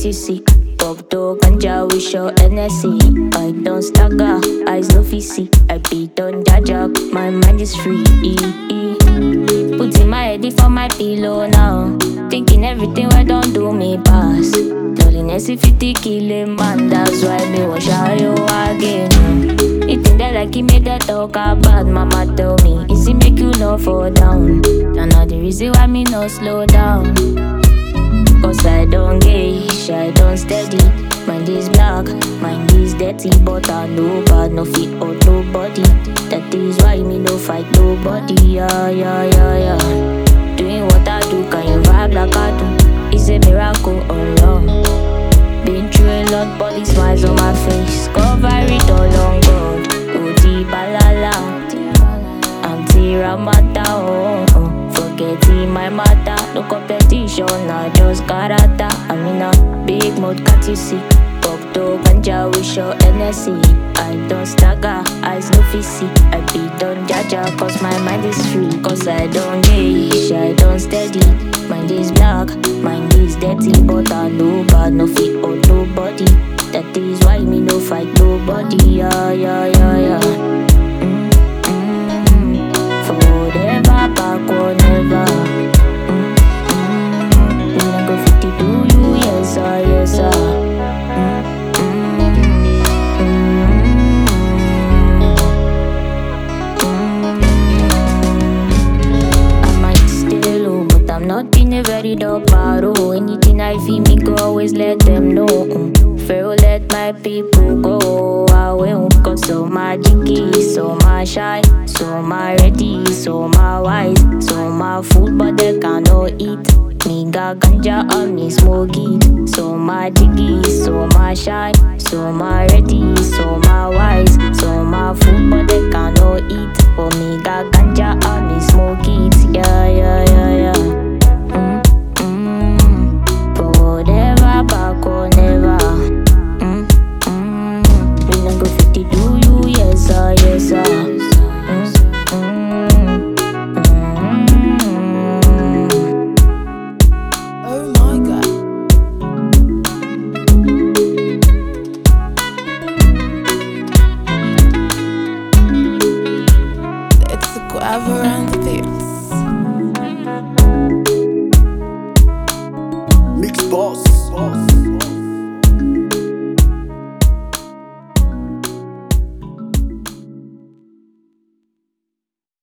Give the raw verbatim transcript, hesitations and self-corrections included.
you see. Pop dog, ganja, we show N S C. I don't stagger, eyes no see. I beat on Jaja, my mind is free. Putting my head for my pillow now. Thinking everything I don't do me pass. Loneliness if it kill a man, that's why me want show you again. You think that like he made that talk about mama tell me, is it make you no fall down? And now the reason why me no slow down. Cause I don't gauge, I don't steady. Mind is black, mind is dirty. But I know bad, no fit or nobody. That is why me no fight nobody. Yeah, yeah, yeah, yeah. Doing what I do, can you vibe like I do? It's a miracle, oh Lord. Been through a lot, but these smiles on my face. Cover it all on God. Odi balala, anti-ramata, oh, oh. Forgetting my matter, no competition, I just karata. I'm in a big mood, can't you see? Pop dog, ganja, we show N S C. I don't stagger, eyes no see. I beat on Jaja, cause my mind is free. Cause I don't gauge, I don't steady. Mind is black, mind is dirty. But I know bad, no fit or nobody. That is why me no fight nobody. Yeah, yeah, yeah, yeah. Forever, backward, never. Mm, mm, me not go fifty do you, yes sir, yes sir. Mm, mm, mm. I might stay low, but I'm not in a very dark battle. Anything I feel me go, always let them know. Mm. Pharaoh let my people go. I will cause so my jiggy, so my shy, so my ready, so my wise, so my food but they cannot eat. Me got ganja on me smoke it. So my jiggy, so my shy, so my ready, so my wise, so my food but they cannot eat. For me got ganja on me smoke it. Yeah, yeah, yeah, yeah. Mm, mm, forever, back or never. Mm, mm, me not go fifty do you, yes sir, yes sir. Mm, mm, mm. Oh my god. It's a Quaverant.